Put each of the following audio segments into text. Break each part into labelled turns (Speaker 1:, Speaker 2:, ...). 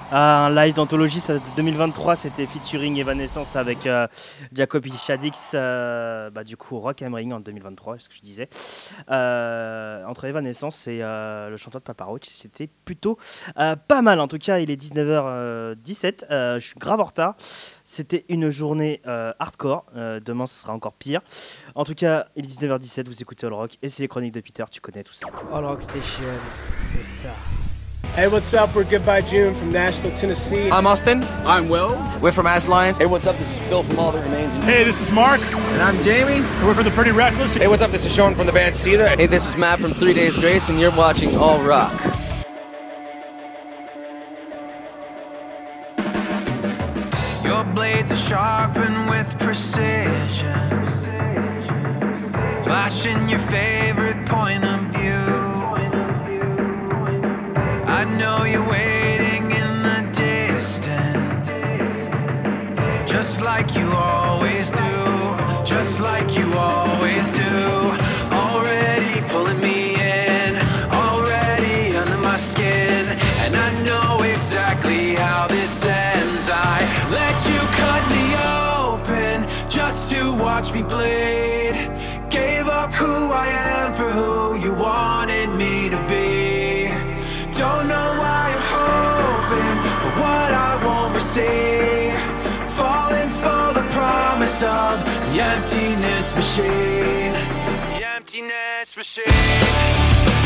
Speaker 1: Un live d'anthologie, ça date de 2023, c'était featuring Evanescence avec Jacoby Shaddix, du coup Rock am Ring en 2023, c'est ce que je disais. Entre Evanescence et le chanteur de Papa Roach, c'était plutôt pas mal. En tout cas, il est 19h17, je suis grave en retard. C'était une journée hardcore, demain ce sera encore pire. En tout cas, il est 19h17, vous écoutez All Rock et c'est les chroniques de Peter, tu connais tout ça.
Speaker 2: All Rock Station, c'est ça.
Speaker 3: Hey, what's up? We're Goodbye June from Nashville, Tennessee.
Speaker 4: I'm Austin.
Speaker 5: I'm Will.
Speaker 4: We're from As Lions.
Speaker 6: Hey, what's up? This is Phil from All That Remains.
Speaker 7: Hey, this is Mark.
Speaker 5: And I'm Jamie.
Speaker 7: We're from the Pretty Reckless.
Speaker 4: Hey, what's up? This is Sean from the band Seether.
Speaker 8: Hey, this is Matt from 3 Days Grace, and you're watching All Rock.
Speaker 9: Your blades are sharpened with precision, flashing your favorite point of view. I know you're waiting in the distance, just like you always do, just like you always do. Already pulling me in, already under my skin, and I know exactly how this ends. I let you cut me open just to watch me bleed. Gave up who I am for who you wanted me to be. Don't know why I'm hoping for what I won't receive. Falling for the promise of the emptiness machine. The emptiness machine.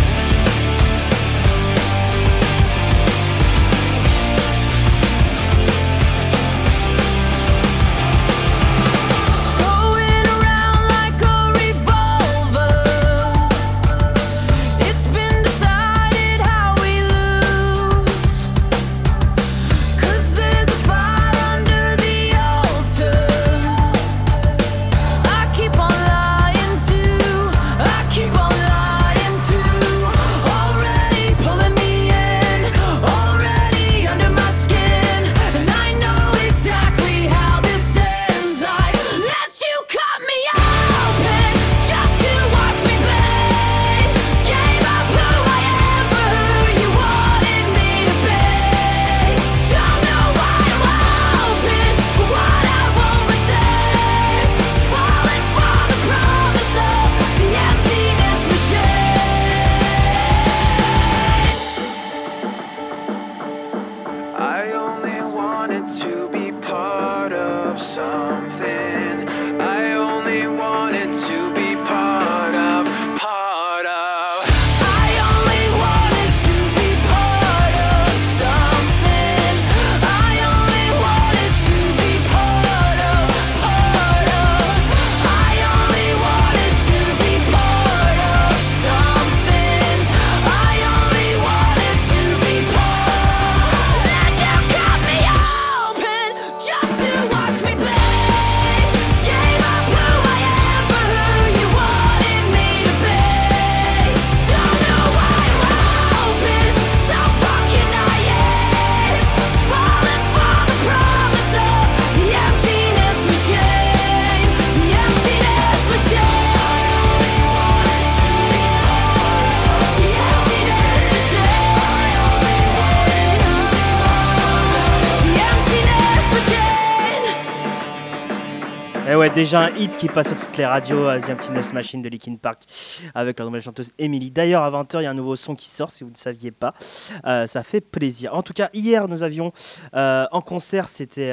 Speaker 1: Et ouais, déjà un hit qui passe sur toutes les radios, The Emptiness Machine de Linkin Park avec leur nouvelle chanteuse Emily. D'ailleurs, à 20h, il y a un nouveau son qui sort, si vous ne saviez pas. Ça fait plaisir. En tout cas, hier, nous avions en concert, c'était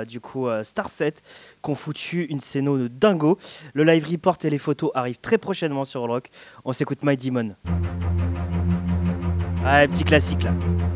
Speaker 1: Starset, qui ont foutu une scéno de dingo. Le live report et les photos arrivent très prochainement sur All Rock. On s'écoute My Demon. Ah, petit classique là.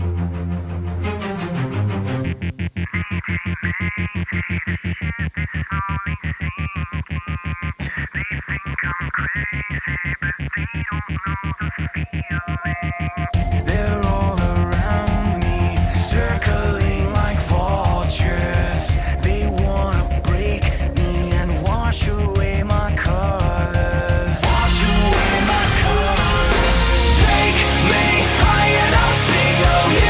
Speaker 9: They're all around me, circling like vultures. They wanna break me and wash away my colors. Wash away my colors. Take me high and I'll sing.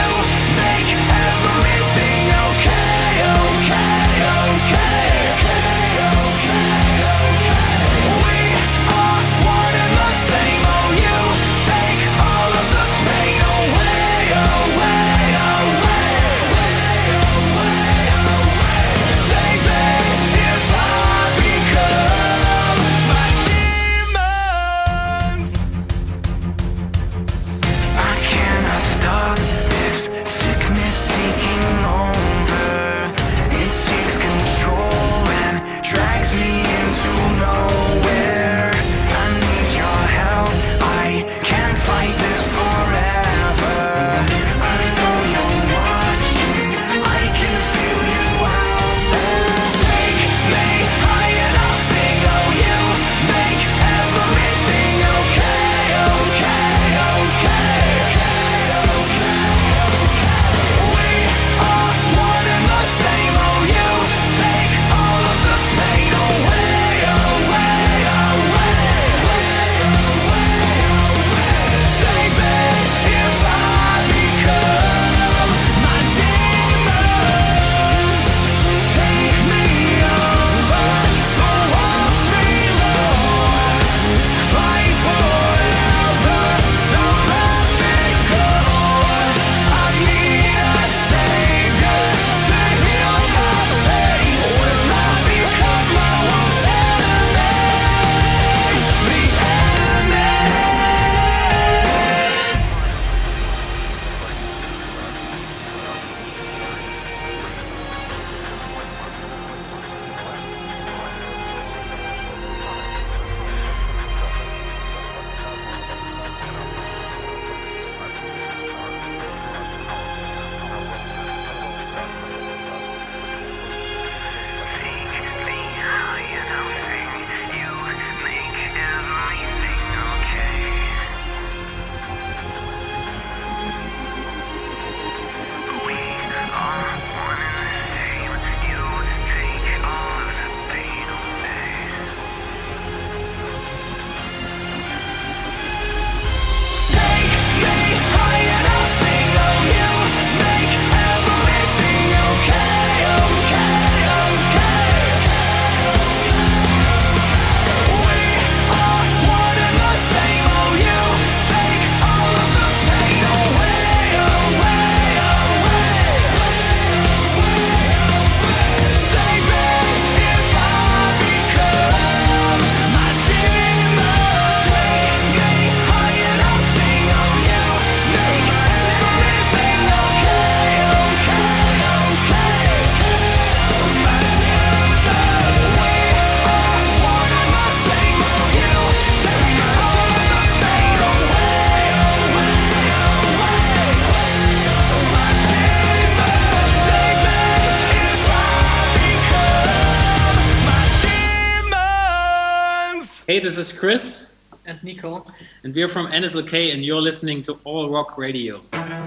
Speaker 5: Hey, this is Chris and Nico, and we're from NSOK, and you're listening to All Rock Radio.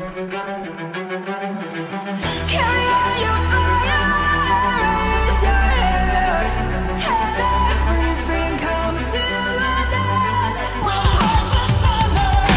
Speaker 9: Carry on your fire, raise your head, and everything comes to an end. When hearts are sundered,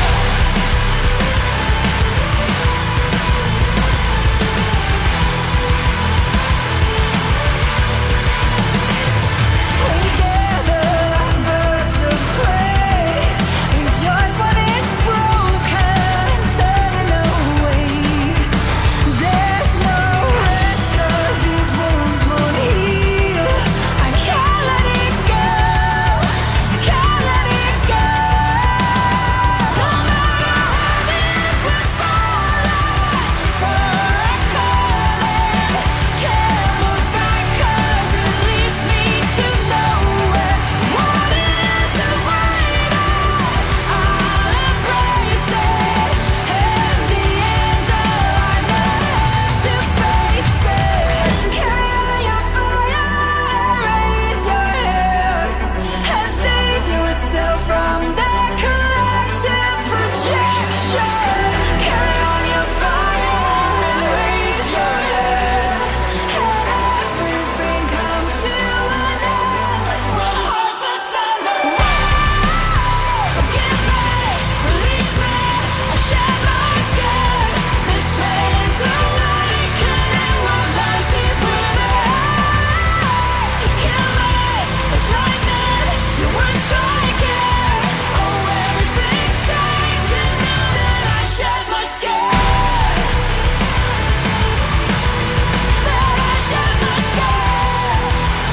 Speaker 9: we gather like birds of prey, rejoice when it's broken, turning away. There's no rest 'cause these wounds won't heal. I can't let it go, can't let it go. No matter how deep we're falling, for a calling, can't look back 'cause it leads me to nowhere. What it is I'm waiting, I'll embrace it. In the end, all I know have to face it. Carry on your fire, raise your head, and save yourself from the collective projection. Carry on your fire, raise your head, and everything comes to an end. When hearts are sundered, forgive me, release me, I shed my skin. This pain is awakening what lies deep within. Kill me, it's lightning, you weren't striking. Oh, everything's changing now that I shed my skin. That I shed my skin.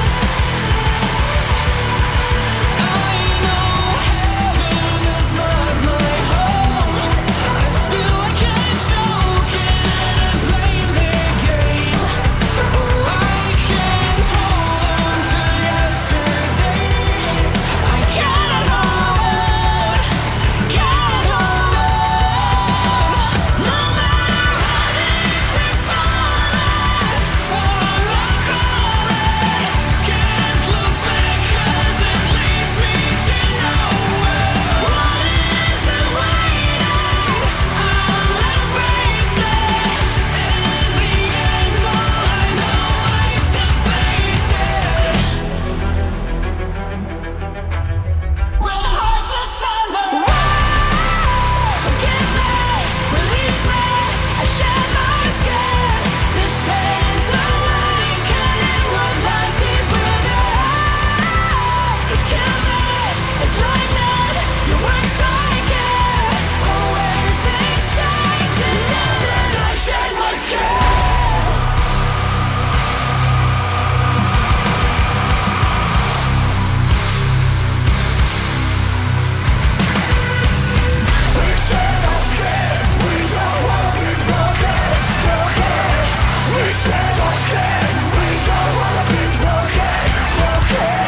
Speaker 9: I know heaven is not my home. I feel like I'm choking and playing their game. Oh, I can't hold on to yesterday. I can't hold on, can't hold on. No matter how deep we're falling, for a calling, can't look back 'cause it leads me to nowhere. What is it waiting? I'll embrace it. In the end, all I know I have to face it. When hearts are sundered, forgive me, release me, I shed my skin. This pain is awakening what lies deep within. Kill me, it's lightning, you weren't striking. Oh, everything's changing now that I shed my skin. We shed our skin, we don't wanna be broken, broken. We shed our skin, we don't wanna be broken, broken.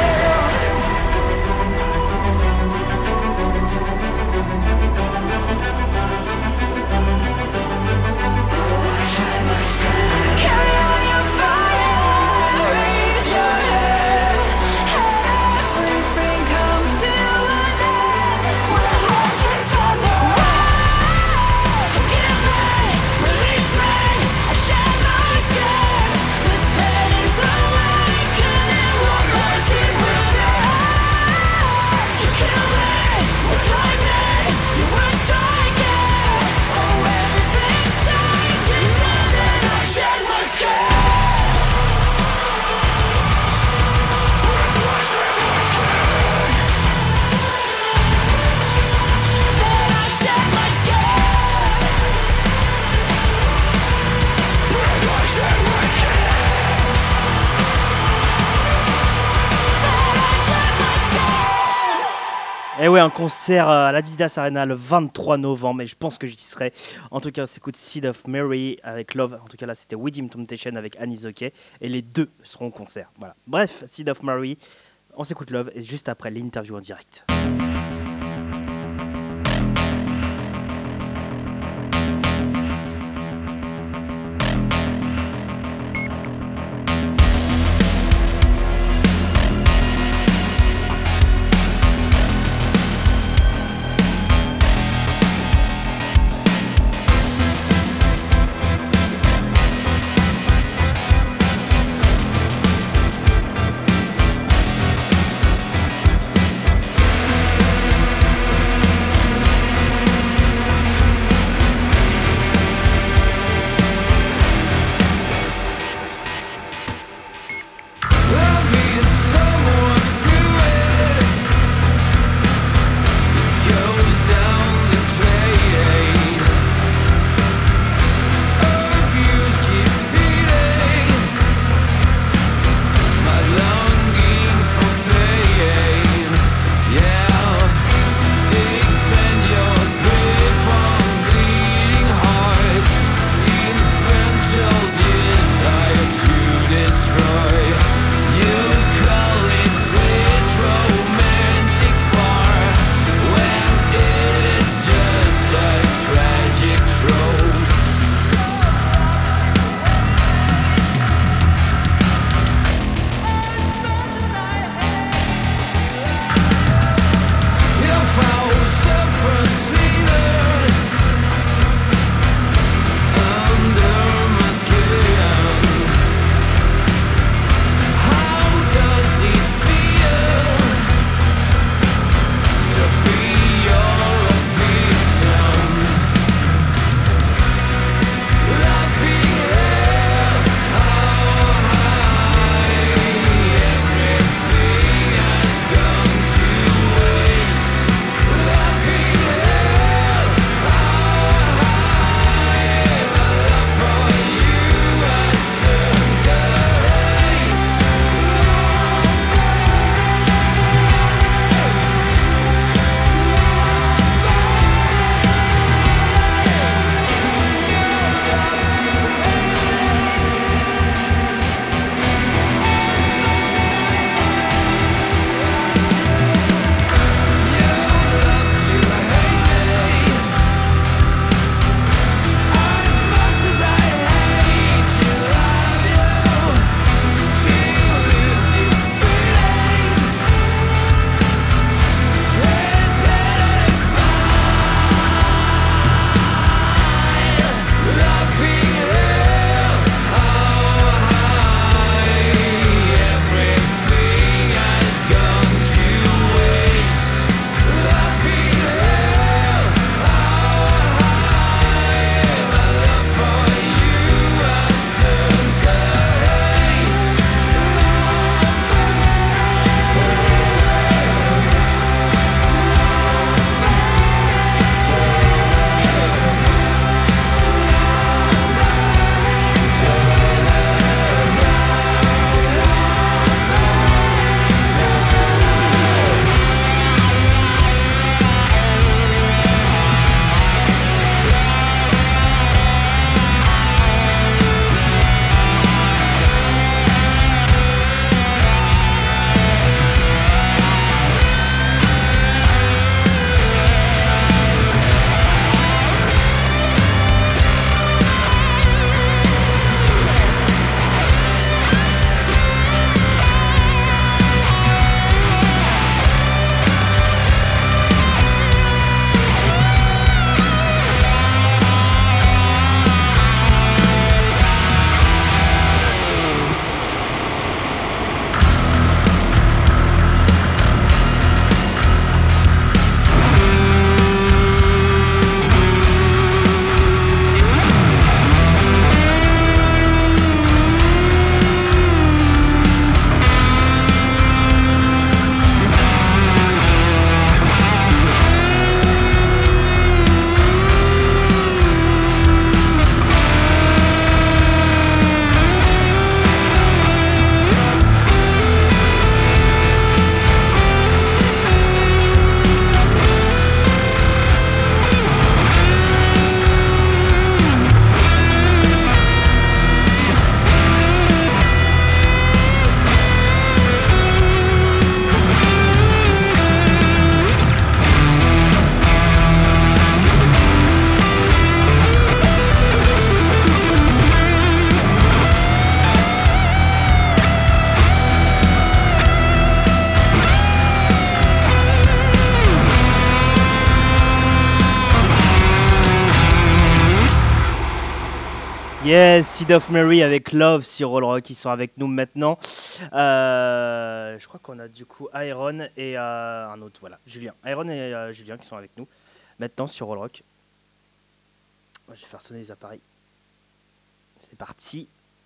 Speaker 9: Carry on your fire, raise your head, and everything comes to an end. When hearts are sundered, forgive me, release me, I shed my skin. This pain is awakening what lies deep within. You kill me, it's lightning, you weren't striking. Oh, everything's changing now that I shed my skin. That I shed my skin. That I shed my skin. That I shed my skin.
Speaker 1: Et ouais, un concert à l'Adidas Arena le 23 novembre, et je pense que j'y serai. En tout cas, on s'écoute Seed of Mary avec Love. En tout cas, là, c'était Within Temptation avec Anisoke, et les deux seront au concert. Voilà. Bref, Seed of Mary, on s'écoute Love, et juste après, l'interview en direct. Yes, Seed of Mary avec Love sur All Rock, ils sont avec nous maintenant. Je crois qu'on a du coup Iron et un autre, voilà, Julien. Iron et Julien qui sont avec nous maintenant sur All Rock. Je vais faire sonner les appareils. C'est parti.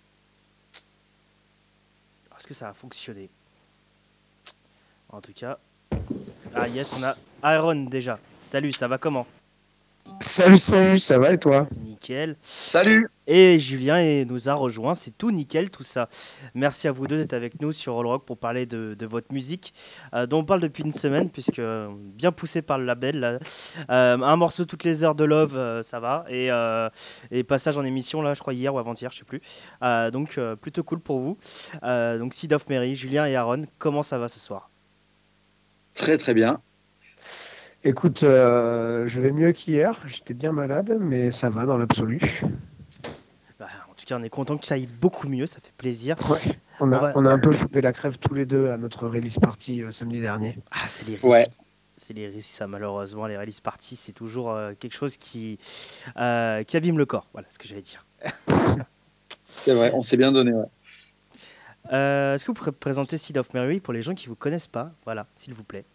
Speaker 1: Est-ce que ça a fonctionné? En tout cas. Ah yes, on a Iron déjà. Salut, ça va comment?
Speaker 10: Salut, ça va et toi?
Speaker 1: Nickel.
Speaker 11: Salut.
Speaker 1: Et Julien nous a rejoint, c'est tout nickel tout ça. Merci à vous deux d'être avec nous sur All Rock pour parler de votre musique, dont on parle depuis une semaine, puisque bien poussé par le label. Là. Un morceau toutes les heures de Love, ça va, et passage en émission, là, je crois hier ou avant-hier, je sais plus. Donc plutôt cool pour vous. Donc Seed of Mary, Julien et Aaron, comment ça va ce soir?
Speaker 11: Très très bien.
Speaker 10: Écoute, je vais mieux qu'hier. J'étais bien malade, mais ça va dans l'absolu.
Speaker 1: En tout cas, on est content que ça aille beaucoup mieux, ça fait plaisir.
Speaker 10: Ouais. On a un peu chopé la crève tous les deux à notre release party samedi dernier.
Speaker 1: Ah, c'est les risques.
Speaker 11: Ouais.
Speaker 1: C'est les risques, ça, malheureusement. Les release parties, c'est toujours quelque chose qui abîme le corps. Voilà ce que j'allais dire.
Speaker 11: C'est vrai, on s'est bien donné. Ouais.
Speaker 1: Est-ce que vous pourrez présenter Seed of Mary pour les gens qui ne vous connaissent pas? Voilà, s'il vous plaît.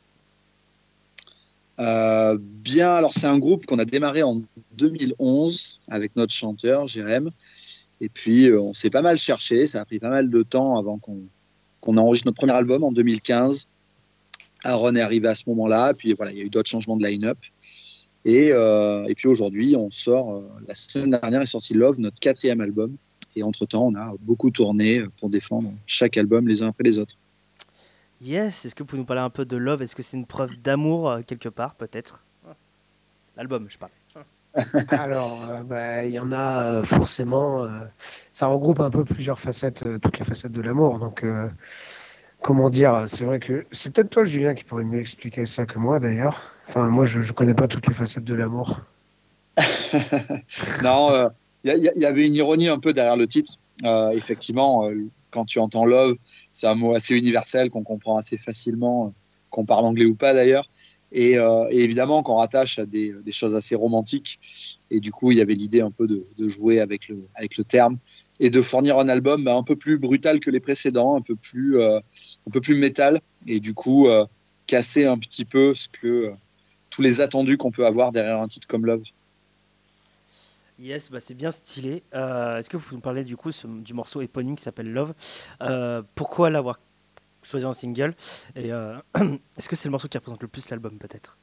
Speaker 11: Bien, alors c'est un groupe qu'on a démarré en 2011 avec notre chanteur Jérém, et puis on s'est pas mal cherché, ça a pris pas mal de temps avant qu'on enregistre notre premier album en 2015. Aaron est arrivé à ce moment-là, puis voilà, il y a eu d'autres changements de line-up, et puis aujourd'hui on sort, la semaine dernière est sorti Love, notre 4e album, et entre-temps on a beaucoup tourné pour défendre chaque album les uns après les autres.
Speaker 1: Yes, est-ce que vous pouvez nous parler un peu de Love? Est-ce que c'est une preuve d'amour quelque part, peut-être? L'album, je parle.
Speaker 10: Alors, il y en a forcément. Ça regroupe un peu plusieurs facettes, toutes les facettes de l'amour. Donc, comment dire? C'est vrai que c'est peut-être toi, Julien, qui pourrait mieux expliquer ça que moi, d'ailleurs. Enfin, moi, je connais pas toutes les facettes de l'amour.
Speaker 11: Non, il y avait une ironie un peu derrière le titre. Effectivement, quand tu entends Love, c'est un mot assez universel qu'on comprend assez facilement, qu'on parle anglais ou pas d'ailleurs, et évidemment qu'on rattache à des choses assez romantiques. Et du coup, il y avait l'idée un peu de jouer avec le terme et de fournir un album un peu plus brutal que les précédents, un peu plus métal, et du coup casser un petit peu tous les attendus qu'on peut avoir derrière un titre comme Love.
Speaker 1: Yes, c'est bien stylé. Est-ce que vous pouvez nous parler du coup du morceau éponyme qui s'appelle Love? Pourquoi l'avoir choisi en single? Et est-ce que c'est le morceau qui représente le plus l'album, peut-être?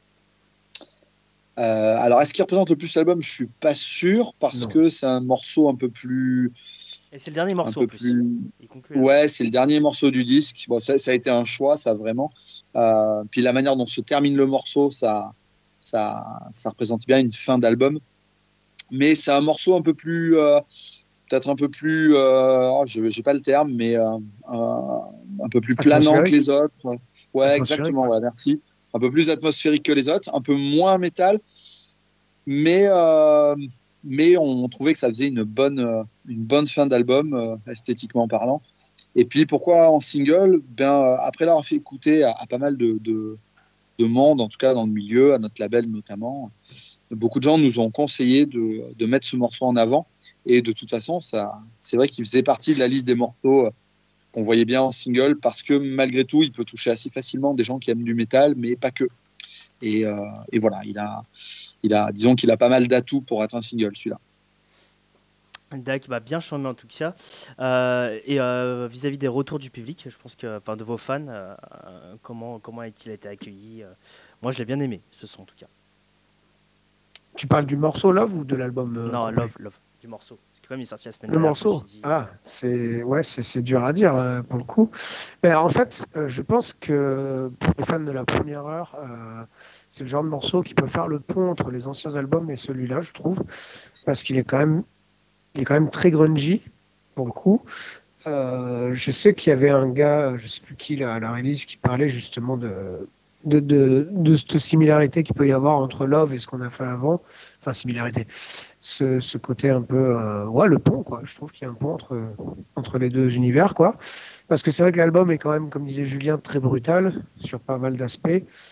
Speaker 11: Alors, est-ce qu'il représente le plus l'album? Je suis pas sûr, parce que c'est un morceau un peu plus...
Speaker 1: Et c'est le dernier morceau, en plus.
Speaker 11: Ouais, c'est le dernier morceau du disque. Bon, ça a été un choix, ça, vraiment. Puis la manière dont se termine le morceau, ça représente bien une fin d'album. Mais c'est un morceau un peu plus, peut-être un peu plus, je n'ai pas le terme, mais un peu plus planant que les autres. Ouais, exactement, ouais, merci. Un peu plus atmosphérique que les autres, un peu moins métal, mais on trouvait que ça faisait une bonne fin d'album, esthétiquement parlant. Et puis pourquoi en single? Après l'avoir fait écouter à pas mal de monde, en tout cas dans le milieu, à notre label notamment, beaucoup de gens nous ont conseillé de mettre ce morceau en avant, et de toute façon c'est vrai qu'il faisait partie de la liste des morceaux qu'on voyait bien en single, parce que malgré tout il peut toucher assez facilement des gens qui aiment du métal, mais pas que, et voilà, disons qu'il a pas mal d'atouts pour être un single, celui-là.
Speaker 1: D'accord, bien chambé en tout cas. Et vis-à-vis des retours du public, je pense que, de vos fans, comment a-t-il été accueilli? Moi je l'ai bien aimé, ce son en tout cas.
Speaker 10: Tu parles du morceau Love ou de l'album?
Speaker 1: Non, Love, du morceau. Parce que comme il est sorti la semaine
Speaker 10: dernière. Le morceau
Speaker 1: dit...
Speaker 10: c'est dur à dire pour le coup. Mais en fait, je pense que pour les fans de la première heure, c'est le genre de morceau qui peut faire le pont entre les anciens albums et celui-là, je trouve. Parce qu'il est quand même très grungy, pour le coup. Je sais qu'il y avait un gars, je sais plus qui, à la release, qui parlait justement de cette similarité qu'il peut y avoir entre Love et ce qu'on a fait avant. Enfin, similarité. Ce côté un peu... le pont, quoi. Je trouve qu'il y a un pont entre les deux univers, quoi. Parce que c'est vrai que l'album est quand même, comme disait Julien, très brutal sur pas mal d'aspects.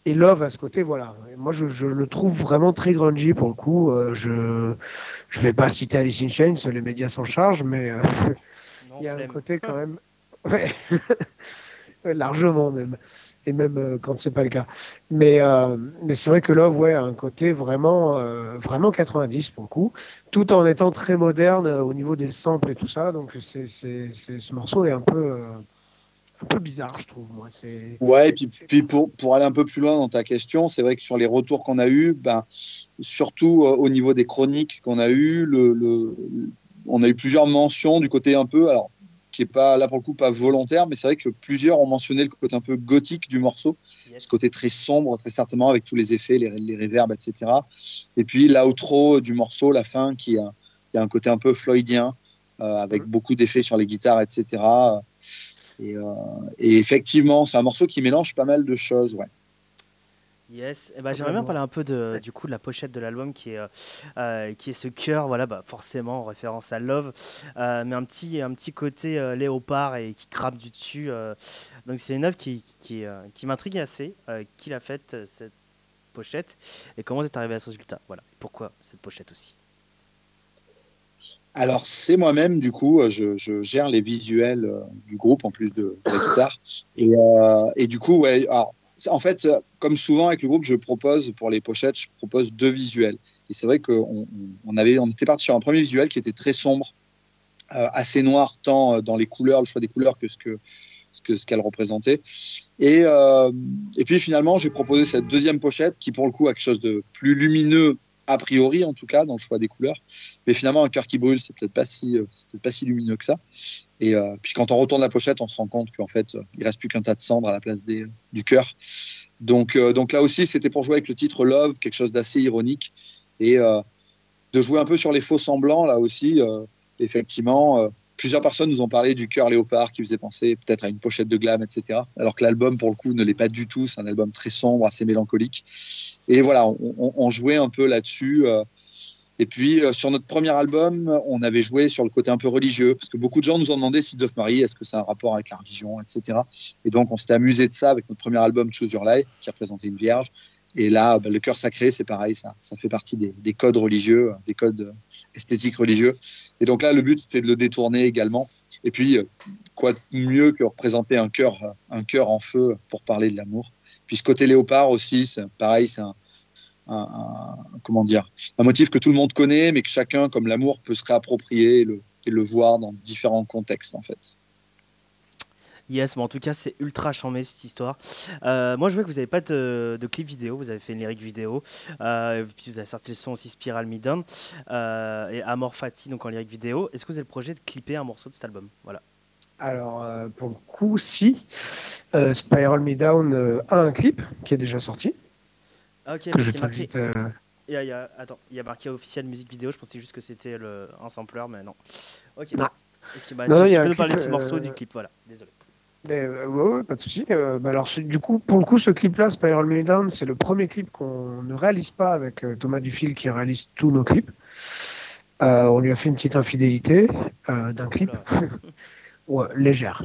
Speaker 10: Et Love à ce côté, voilà. Et moi, je le trouve vraiment très grungy pour le coup. Je vais pas citer Alice in Chains, les médias s'en chargent, mais
Speaker 1: Non,
Speaker 10: il y a un
Speaker 1: flemme.
Speaker 10: côté quand même. Ouais. Ouais, largement même. Et même quand c'est pas le cas. Mais c'est vrai que Love, ouais, a un côté vraiment 90 pour le coup, tout en étant très moderne au niveau des samples et tout ça. Donc ce morceau est un peu bizarre, je trouve. Moi, c'est.
Speaker 11: Ouais, et puis pour aller un peu plus loin dans ta question, c'est vrai que sur les retours qu'on a eus, ben, surtout au niveau des chroniques qu'on a eues, on a eu plusieurs mentions du côté un peu, alors qui est pas là pour le coup pas volontaire, mais c'est vrai que plusieurs ont mentionné le côté un peu gothique du morceau, ce côté très sombre, très certainement avec tous les effets, les reverbs, etc. Et puis l'outro du morceau, la fin, qui a un côté un peu floydien, avec beaucoup d'effets sur les guitares, etc. Et effectivement, c'est un morceau qui mélange pas mal de choses, ouais.
Speaker 1: Yes, et j'aimerais bien parler un peu du coup de la pochette de l'album qui est ce cœur, voilà, forcément en référence à Love, mais un petit côté léopard et qui crape du dessus. Donc c'est une œuvre qui m'intrigue assez. Qui l'a faite cette pochette et comment vous êtes arrivé à ce résultat? Voilà, pourquoi cette pochette aussi?
Speaker 11: Alors, c'est moi-même, du coup, je gère les visuels du groupe en plus de la guitare. Et du coup, ouais, alors, en fait, comme souvent avec le groupe, je propose pour les pochettes, je propose 2 visuels. Et c'est vrai qu'on était parti sur un premier visuel qui était très sombre, assez noir, tant dans les couleurs, le choix des couleurs que ce qu'elle représentait. Et puis finalement, j'ai proposé cette deuxième pochette qui, pour le coup, a quelque chose de plus lumineux, a priori en tout cas, dans le choix des couleurs. Mais finalement, un cœur qui brûle, c'est peut-être pas si lumineux que ça. Et puis quand on retourne la pochette, on se rend compte qu'en fait, il reste plus qu'un tas de cendres à la place du cœur. Donc là aussi, c'était pour jouer avec le titre Love, quelque chose d'assez ironique. Et de jouer un peu sur les faux semblants, là aussi, effectivement. Plusieurs personnes nous ont parlé du cœur léopard qui faisait penser peut-être à une pochette de glam, etc. Alors que l'album, pour le coup, ne l'est pas du tout. C'est un album très sombre, assez mélancolique. Et voilà, on jouait un peu là-dessus. Et puis, sur notre premier album, on avait joué sur le côté un peu religieux, parce que beaucoup de gens nous ont demandé Seeds of Mary, est-ce que c'est un rapport avec la religion, etc. Et donc, on s'était amusé de ça avec notre premier album, Choose Your Life, qui représentait une vierge. Et là, le cœur sacré, c'est pareil, ça fait partie des codes religieux, des codes esthétiques religieux. Et donc là, le but, c'était de le détourner également. Et puis, quoi de mieux que représenter un cœur en feu pour parler de l'amour. Puis ce côté léopard aussi, c'est pareil, c'est comment dire, un motif que tout le monde connaît, mais que chacun, comme l'amour, peut se réapproprier et le voir dans différents contextes, en fait.
Speaker 1: Yes, mais en tout cas, c'est ultra charmé cette histoire. Moi, je vois que vous n'avez pas de clip vidéo, vous avez fait une lyrique vidéo, puis vous avez sorti le son aussi Spiral Me Down et Amor Fati, donc en lyrique vidéo. Est-ce que vous avez le projet de clipper un morceau de cet album? Voilà.
Speaker 10: Alors, pour le coup, si. Spiral Me Down a un clip qui est déjà sorti.
Speaker 1: Ah, ok,
Speaker 10: que je
Speaker 1: parce qu'il
Speaker 10: t'invite.
Speaker 1: Attends, il y a marqué officiel musique vidéo, je pensais juste que c'était un sampler, mais non. Ok.
Speaker 10: Non.
Speaker 1: Est-ce que
Speaker 10: Non,
Speaker 1: tu
Speaker 10: il y a
Speaker 1: peux
Speaker 10: un
Speaker 1: nous parler de
Speaker 10: clip,
Speaker 1: ce morceau du clip? Voilà, désolé.
Speaker 10: Ouais, pas de souci. Alors, du coup, pour le coup, ce clip-là, Spiral Me Down, c'est le premier clip qu'on ne réalise pas avec Thomas Dufil qui réalise tous nos clips. On lui a fait une petite infidélité d'un clip. Ouais, légère.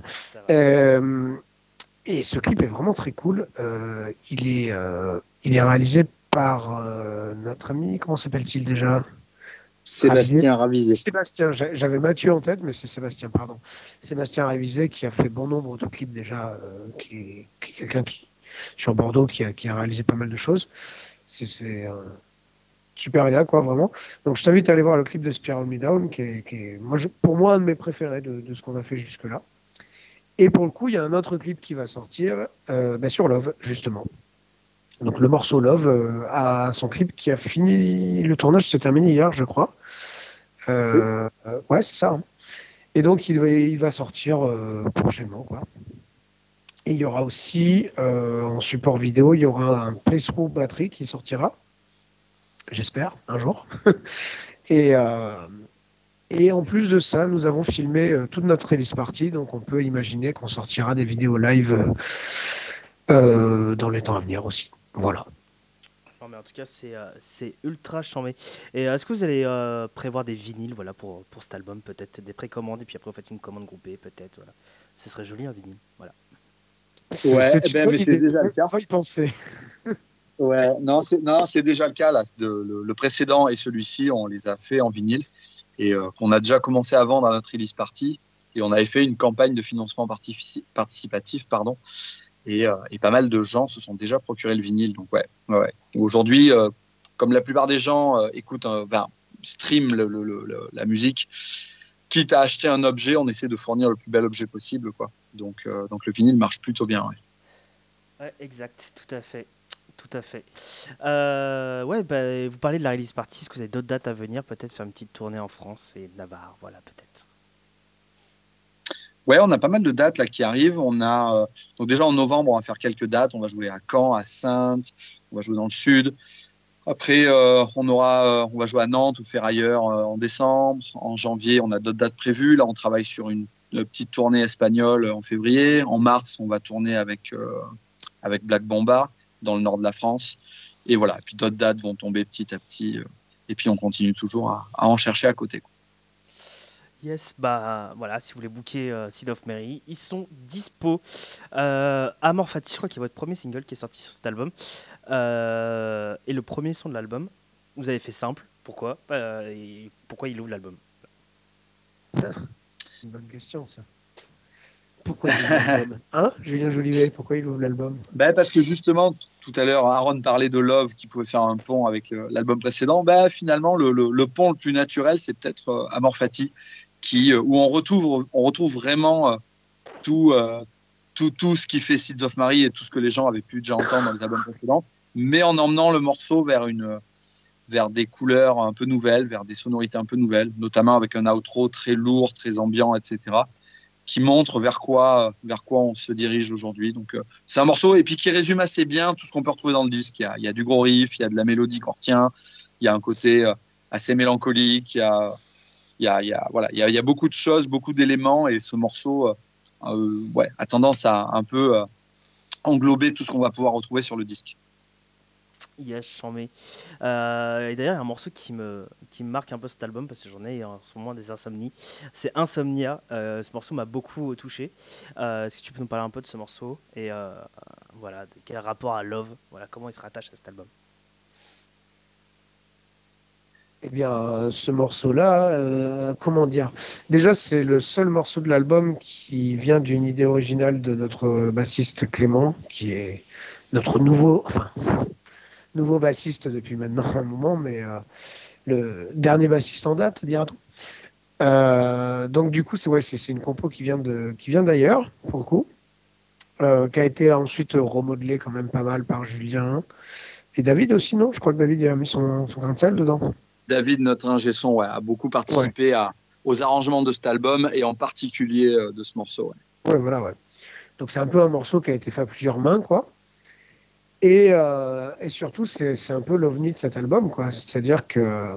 Speaker 10: Et ce clip est vraiment très cool. Il est réalisé par notre ami, comment s'appelle-t-il déjà?
Speaker 11: Sébastien Ravisé.
Speaker 10: Sébastien, j'avais Mathieu en tête, mais c'est Sébastien, pardon. Sébastien Ravisé qui a fait bon nombre de clips déjà, qui est quelqu'un sur Bordeaux qui a réalisé pas mal de choses. C'est un super gars, quoi, vraiment. Donc je t'invite à aller voir le clip de Spiral Me Down, qui est pour moi un de mes préférés de ce qu'on a fait jusque-là. Et pour le coup, il y a un autre clip qui va sortir sur Love, justement. Donc le morceau Love a son clip qui a fini, le tournage s'est terminé hier, je crois. Ouais, c'est ça. Hein. Et donc il va sortir prochainement, quoi. Et il y aura aussi en support vidéo, il y aura un playthrough batterie qui sortira, j'espère, un jour. Et en plus de ça, nous avons filmé toute notre release party, donc on peut imaginer qu'on sortira des vidéos live dans les temps à venir aussi. Voilà.
Speaker 1: Non, mais en tout cas, c'est ultra charmé. Et est-ce que vous allez prévoir des vinyles, voilà, pour cet album, peut-être des précommandes, et puis après vous faites une commande groupée, peut-être, voilà. Ce serait joli un vinyle, voilà.
Speaker 11: Ouais,
Speaker 10: une
Speaker 11: mais
Speaker 10: bonne
Speaker 11: c'est
Speaker 10: idée.
Speaker 11: déjà le cas.
Speaker 10: Faut y penser.
Speaker 11: Ouais, c'est déjà le cas là. Le précédent et celui-ci, on les a fait en vinyle et qu'on a déjà commencé à vendre à notre release party. Et on avait fait une campagne de financement participatif, pardon. Et pas mal de gens se sont déjà procuré le vinyle. Donc ouais. Aujourd'hui, comme la plupart des gens écoutent, stream la musique, quitte à acheter un objet, on essaie de fournir le plus bel objet possible, quoi. Donc le vinyle marche plutôt bien. Ouais.
Speaker 1: Ouais, exact, tout à fait. Tout à fait. Vous parlez de la release party. Est-ce que vous avez d'autres dates à venir? Peut-être faire une petite tournée en France et Navarre, voilà, peut-être.
Speaker 11: Ouais, on a pas mal de dates là qui arrivent. On a donc déjà en novembre, on va faire quelques dates. On va jouer à Caen, à Saintes, on va jouer dans le sud. Après, on va jouer à Nantes ou Ferrailleur en décembre. En janvier, on a d'autres dates prévues. Là, on travaille sur une petite tournée espagnole en février. En mars, on va tourner avec Black Bomba dans le nord de la France. Et voilà. Et puis d'autres dates vont tomber petit à petit. Et puis on continue toujours à en chercher à côté, quoi.
Speaker 1: Yes, voilà, si vous voulez booker Seed of Mary, ils sont dispo. Amor Fati, je crois qu'il y a votre premier single qui est sorti sur cet album. Et le premier son de l'album, vous avez fait simple. Pourquoi et pourquoi il ouvre l'album?
Speaker 10: C'est une bonne question, ça. Pourquoi il ouvre l'album? Julien Jolivet, pourquoi il ouvre l'album?
Speaker 11: Parce que justement, tout à l'heure, Aaron parlait de Love qui pouvait faire un pont avec l'album précédent. Finalement, le pont le plus naturel, c'est peut-être Amor Fati, où on retrouve vraiment tout ce qui fait Seeds of Mary et tout ce que les gens avaient pu déjà entendre dans les albums précédents, mais en emmenant le morceau vers des couleurs un peu nouvelles, vers des sonorités un peu nouvelles, notamment avec un outro très lourd, très ambiant, etc., qui montre vers quoi on se dirige aujourd'hui. Donc c'est un morceau et puis qui résume assez bien tout ce qu'on peut retrouver dans le disque. Il y a du gros riff, il y a de la mélodie qu'on retient, il y a un côté assez mélancolique, il y a beaucoup de choses, beaucoup d'éléments, et ce morceau a tendance à un peu englober tout ce qu'on va pouvoir retrouver sur le disque.
Speaker 1: Yes, j'en mets. Et d'ailleurs, il y a un morceau qui me marque un peu cet album, parce que j'en ai en ce moment des insomnies. C'est Insomnia. Ce morceau m'a beaucoup touché. Est-ce que tu peux nous parler un peu de ce morceau et voilà, quel rapport à Love, voilà, comment il se rattache à cet album?
Speaker 10: Eh bien, ce morceau-là, comment dire? Déjà, c'est le seul morceau de l'album qui vient d'une idée originale de notre bassiste Clément, qui est notre nouveau bassiste depuis maintenant un moment, mais le dernier bassiste en date, dira-t-on. Donc, du coup, c'est une compo qui vient d'ailleurs, pour le coup, qui a été ensuite remodelée quand même pas mal par Julien. Et David aussi, non? Je crois que David a mis son grain de sel dedans.
Speaker 11: David, notre ingé son, a beaucoup participé aux arrangements de cet album et en particulier de ce morceau.
Speaker 10: Ouais, voilà, ouais. Donc c'est un peu un morceau qui a été fait à plusieurs mains, quoi. Et surtout, c'est un peu l'ovni de cet album, quoi. C'est-à-dire qu'il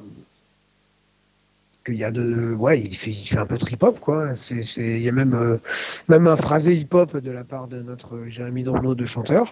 Speaker 10: y a il fait un peu trip-hop, quoi. Il y a même un phrasé hip-hop de la part de notre Jérémy Dorneau de chanteur.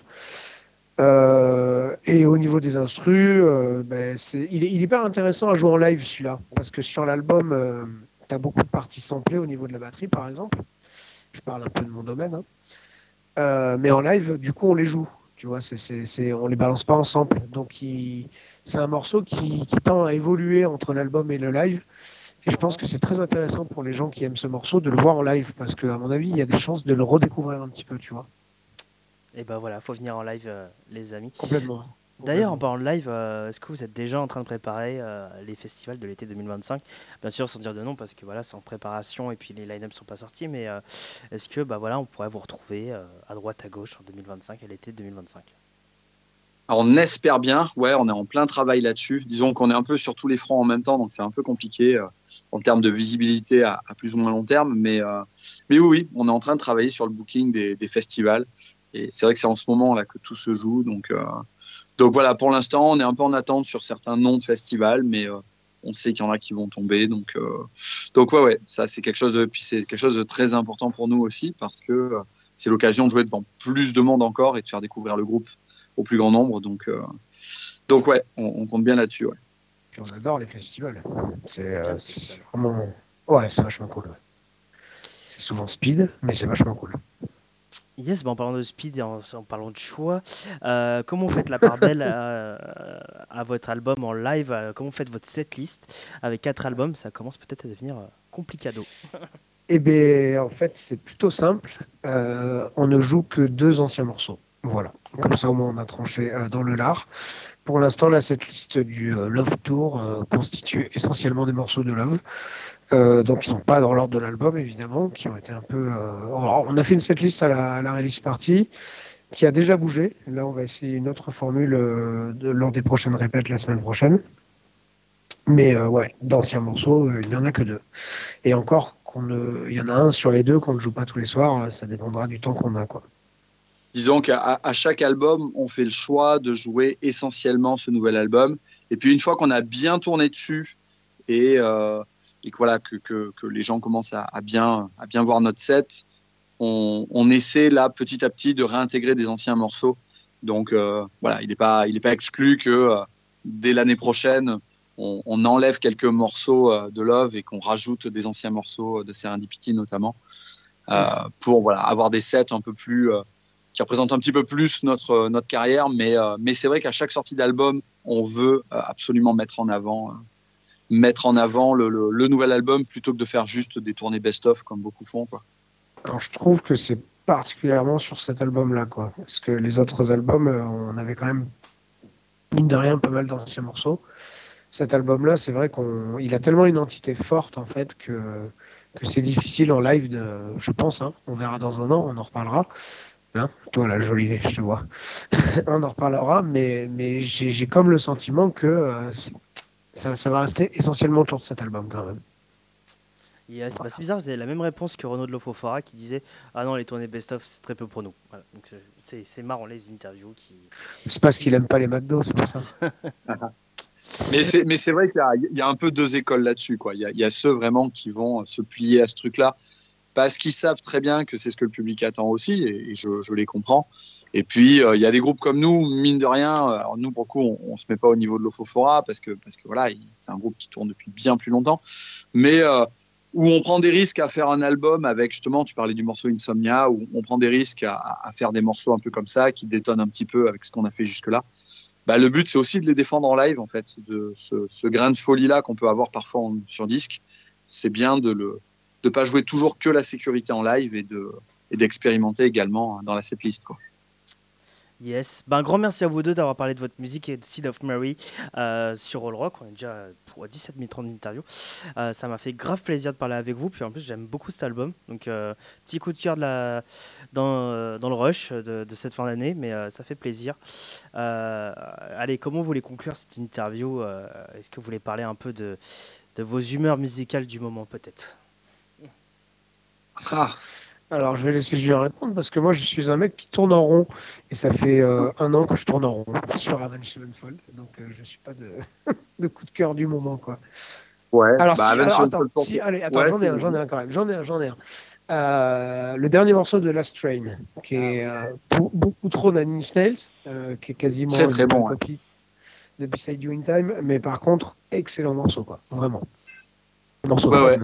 Speaker 10: Et au niveau des instrus, il est hyper intéressant à jouer en live, celui-là, parce que sur l'album, tu as beaucoup de parties samplées au niveau de la batterie, par exemple. Je parle un peu de mon domaine, hein. Mais en live, du coup, on les joue, tu vois, on les balance pas en sample. Donc c'est un morceau qui tend à évoluer entre l'album et le live, et je pense que c'est très intéressant pour les gens qui aiment ce morceau de le voir en live, parce qu'à mon avis, il y a des chances de le redécouvrir un petit peu, tu vois.
Speaker 1: Et voilà, faut venir en live, les amis.
Speaker 10: Complètement.
Speaker 1: D'ailleurs, en parlant de live, est-ce que vous êtes déjà en train de préparer les festivals de l'été 2025? Bien sûr, sans dire de nom, parce que voilà, c'est en préparation et puis les line-up ne sont pas sortis, mais est-ce que on pourrait vous retrouver à droite, à gauche en 2025, à l'été 2025?
Speaker 11: Alors, on espère bien, on est en plein travail là-dessus. Disons qu'on est un peu sur tous les fronts en même temps, donc c'est un peu compliqué en termes de visibilité à plus ou moins long terme, mais oui, on est en train de travailler sur le booking des festivals. Et c'est vrai que c'est en ce moment là que tout se joue. Donc voilà, pour l'instant, on est un peu en attente sur certains noms de festivals, mais on sait qu'il y en a qui vont tomber. Donc ça c'est quelque chose de très important pour nous aussi, parce que c'est l'occasion de jouer devant plus de monde encore et de faire découvrir le groupe au plus grand nombre. Donc on compte bien là-dessus. Ouais.
Speaker 10: Puis on adore les festivals. C'est vraiment, c'est vachement cool. Ouais. C'est souvent speed, mais c'est vachement cool.
Speaker 1: Yes, en parlant de speed et en parlant de choix, comment vous faites la part belle à votre album en live? Comment vous faites votre setlist avec 4 albums? Ça commence peut-être à devenir complicado.
Speaker 10: Eh bien, en fait, c'est plutôt simple. On ne joue que 2 anciens morceaux. Voilà. Comme ça, au moins, on a tranché dans le lard. Pour l'instant, là, cette liste du Love Tour constitue essentiellement des morceaux de Love. Donc, ils sont pas dans l'ordre de l'album, évidemment, qui ont été un peu... Alors, on a fait une setlist à la release party qui a déjà bougé. Là, on va essayer une autre formule lors des prochaines répètes la semaine prochaine. Mais ouais, d'anciens morceaux, il n'y en a que 2. Et encore, il y en a un sur les 2 qu'on ne joue pas tous les soirs. Ça dépendra du temps qu'on a, quoi.
Speaker 11: Disons qu'à chaque album, on fait le choix de jouer essentiellement ce nouvel album. Et puis une fois qu'on a bien tourné dessus et que voilà que les gens commencent à bien voir notre set, on essaie là petit à petit de réintégrer des anciens morceaux. Donc voilà, il n'est pas exclu que dès l'année prochaine, on enlève quelques morceaux de Love et qu'on rajoute des anciens morceaux de Serendipity notamment pour voilà avoir des sets un peu plus qui représente un petit peu plus notre carrière, mais c'est vrai qu'à chaque sortie d'album, on veut absolument mettre en avant le nouvel album plutôt que de faire juste des tournées best-of comme beaucoup font, quoi.
Speaker 10: Alors, je trouve que c'est particulièrement sur cet album-là, quoi. Parce que les autres albums, on avait quand même, mine de rien, pas mal d'anciens morceaux. Cet album-là, c'est vrai qu'il a tellement une entité forte, en fait, que c'est difficile en live je pense, hein, on verra dans un an, on en reparlera. Hein, toi, la jolie, je te vois. On en reparlera, mais j'ai comme le sentiment que ça va rester essentiellement autour de cet album quand même.
Speaker 1: Yes, c'est bizarre, vous avez la même réponse que Renaud de Lofofora qui disait « Ah non, les tournées best-of, c'est très peu pour nous. » Voilà, donc c'est marrant, les interviews qui...
Speaker 10: C'est parce qu'il aime pas les McDo, c'est pour ça.
Speaker 11: Mais c'est vrai qu'il y a un peu 2 écoles là-dessus, quoi. Il y a ceux vraiment qui vont se plier à ce truc-là, parce qu'ils savent très bien que c'est ce que le public attend aussi, et je les comprends. Et puis, il y a des groupes comme nous, mine de rien, alors nous, pour le coup, on se met pas au niveau de Lofofora, parce que voilà, c'est un groupe qui tourne depuis bien plus longtemps, mais où on prend des risques à faire un album avec, justement, tu parlais du morceau Insomnia, où on prend des risques à faire des morceaux un peu comme ça, qui détonnent un petit peu avec ce qu'on a fait jusque-là. Bah, le but, c'est aussi de les défendre en live, en fait, ce grain de folie-là qu'on peut avoir parfois sur disque. C'est bien de pas jouer toujours que la sécurité en live et d'expérimenter également dans la setlist, quoi.
Speaker 1: Yes, un grand merci à vous deux d'avoir parlé de votre musique et de Seed of Mary sur All Rock. On est déjà pour 17 minutes 30 d'interview. Ça m'a fait grave plaisir de parler avec vous. Puis en plus, j'aime beaucoup cet album. Donc, petit coup de cœur dans le rush de cette fin d'année, mais ça fait plaisir. Allez, comment vous voulez conclure cette interview? Est-ce que vous voulez parler un peu de vos humeurs musicales du moment, peut-être?
Speaker 10: Alors, je vais laisser Julien répondre parce que moi, je suis un mec qui tourne en rond et ça fait 1 an que je tourne en rond sur Avenged Sevenfold. Donc, je ne suis pas de coup de cœur du moment, quoi.
Speaker 11: Ouais.
Speaker 10: Alors, attends, j'en ai un quand même. J'en ai un. Le dernier morceau de Last Train, qui est beaucoup trop Nine Inch Nails, qui est quasiment
Speaker 11: très bon,
Speaker 10: copie de Beside You in Time, mais par contre, excellent morceau, quoi. Vraiment. Morceau
Speaker 11: ouais.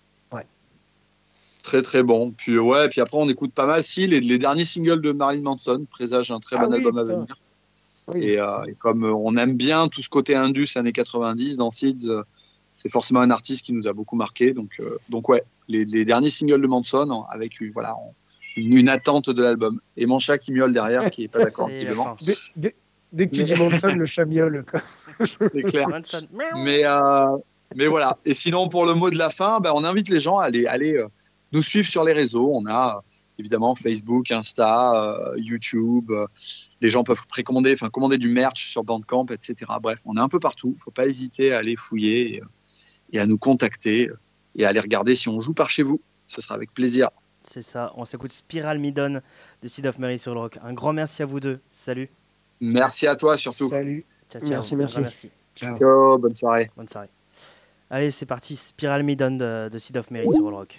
Speaker 11: Très très bon. Puis après on écoute pas mal les derniers singles de Marilyn Manson présagent un très bon album à venir. Oui. Et comme on aime bien tout ce côté indus années 90 dans Seeds, c'est forcément un artiste qui nous a beaucoup marqué. Donc ouais, les derniers singles de Manson avec une attente de l'album. Et mon chat qui miaule derrière qui est pas d'accord visiblement.
Speaker 10: Dès que tu dis Manson, le chat miaule, quoi.
Speaker 11: C'est clair. Mais voilà. Et sinon pour le mot de la fin, on invite les gens à aller nous suivre sur les réseaux. On a évidemment Facebook, Insta, YouTube. Les gens peuvent commander du merch sur Bandcamp, etc. Bref, on est un peu partout. Il ne faut pas hésiter à aller fouiller et à nous contacter et à aller regarder si on joue par chez vous. Ce sera avec plaisir.
Speaker 1: C'est ça. On s'écoute Spiral Midon de Seed of Mary sur le rock. Un grand merci à vous deux. Salut.
Speaker 11: Merci à toi surtout.
Speaker 10: Salut.
Speaker 1: Ciao.
Speaker 10: Merci.
Speaker 11: Ciao. Bonne soirée.
Speaker 1: Allez, c'est parti. Spiral Midon de Seed of Mary sur le rock.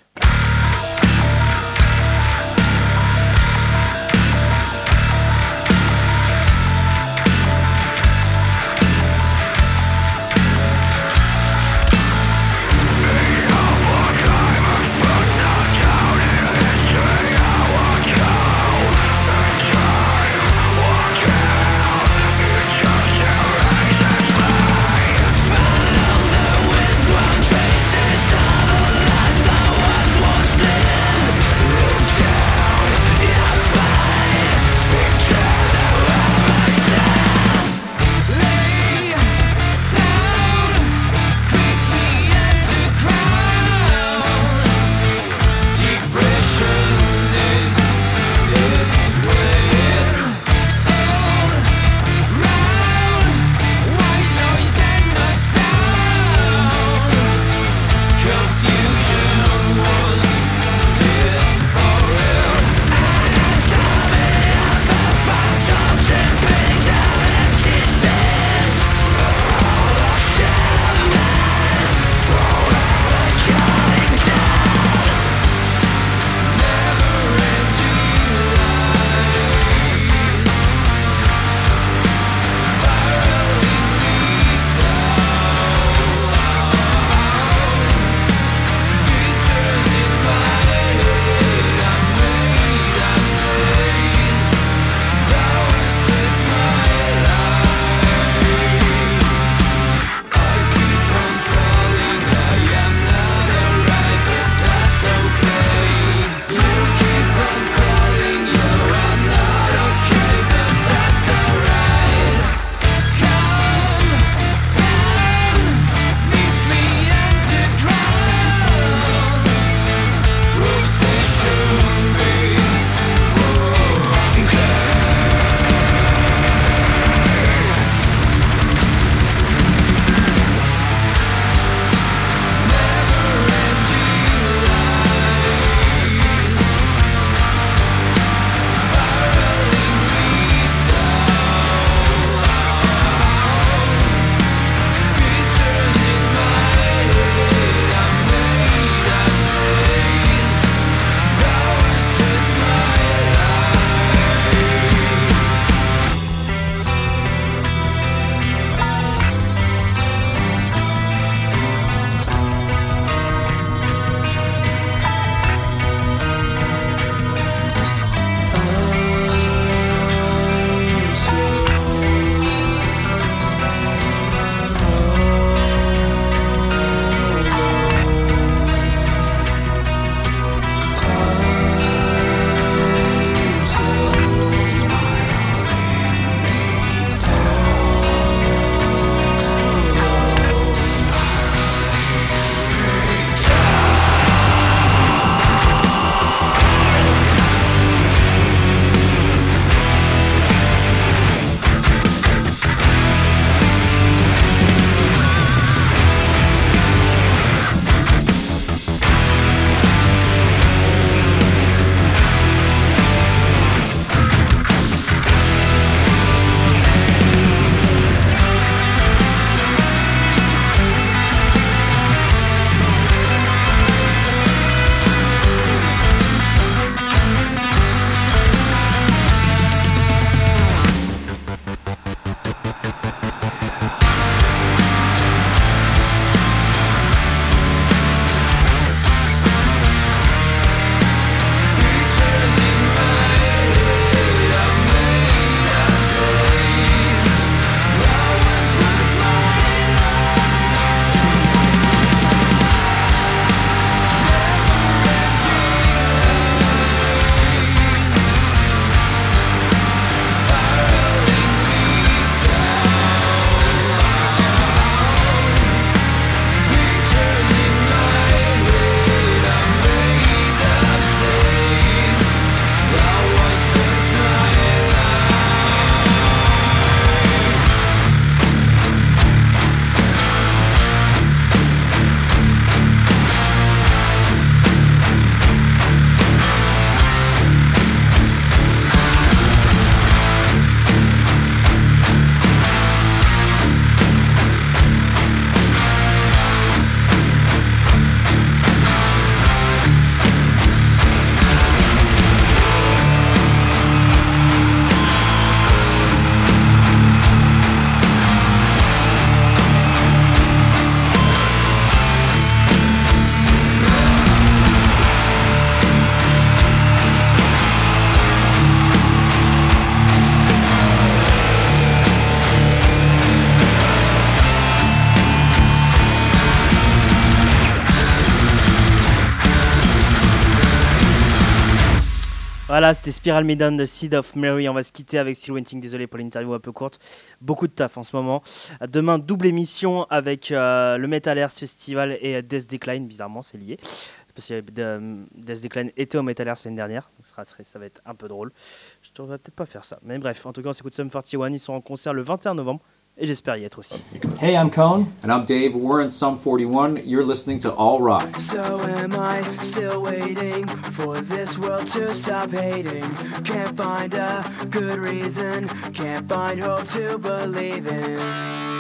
Speaker 1: Voilà, c'était Spiral Maiden de Seed of Mary. On va se quitter avec Still Waiting. Désolé pour l'interview un peu courte. Beaucoup de taf en ce moment. Demain, double émission avec le Metal Earth Festival et Death Decline. Bizarrement, c'est lié. Parce que Death Decline était au Metal Earth l'année dernière. Donc ça va être un peu drôle. Je ne devrais peut-être pas faire ça. Mais bref, en tout cas, on s'écoute Sum 41. Ils sont en concert le 21 novembre. Et j'espère y être aussi.
Speaker 12: Hey, I'm Cone.
Speaker 13: And I'm Dave. We're in Sum 41. You're listening to All Rock.
Speaker 9: So am I still waiting for this world to stop hating? Can't find a good reason, can't find hope to believe in.